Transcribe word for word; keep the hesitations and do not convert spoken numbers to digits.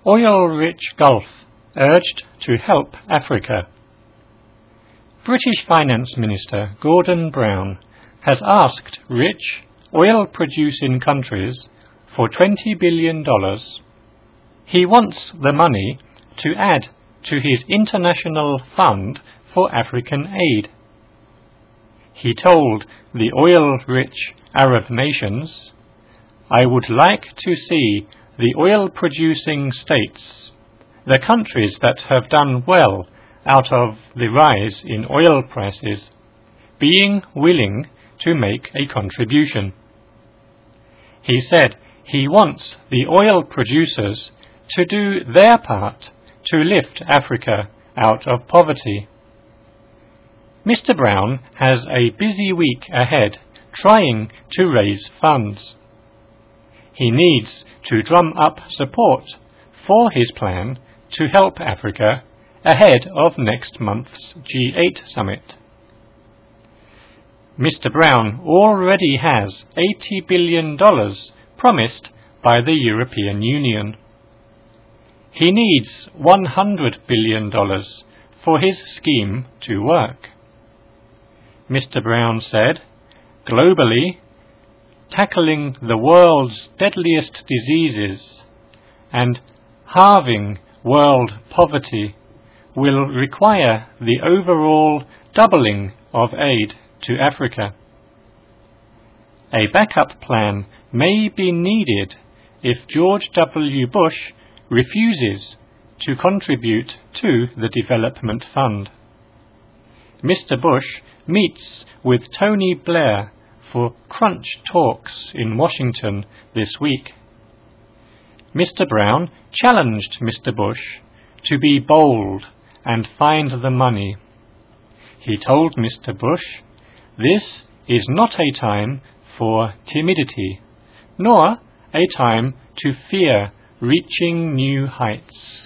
Oil-rich Gulf urged to help Africa. British Finance Minister Gordon Brown has asked rich, oil-producing countries for twenty billion dollars. He wants the money to add to his International Fund for African Aid. He told the oil-rich Arab nations, "I would like to see the oil-producing states, the countries that have done well out of the rise in oil prices, being willing to make a contribution." He said he wants the oil producers to do their part to lift Africa out of poverty. Mister Brown has a busy week ahead trying to raise funds. He needs to drum up support for his plan to help Africa ahead of next month's G eight summit. Mister Brown already has eighty billion dollars promised by the European Union. He needs one hundred billion dollars for his scheme to work. Mister Brown said, "Globally, tackling the world's deadliest diseases and halving world poverty will require the overall doubling of aid to Africa. A backup plan may be needed if George W. Bush refuses to contribute to the Development Fund." Mister Bush meets with Tony Blair for crunch talks in Washington this week. Mister Brown challenged Mister Bush to be bold and find the money. He told Mister Bush, "This is not a time for timidity, nor a time to fear reaching new heights."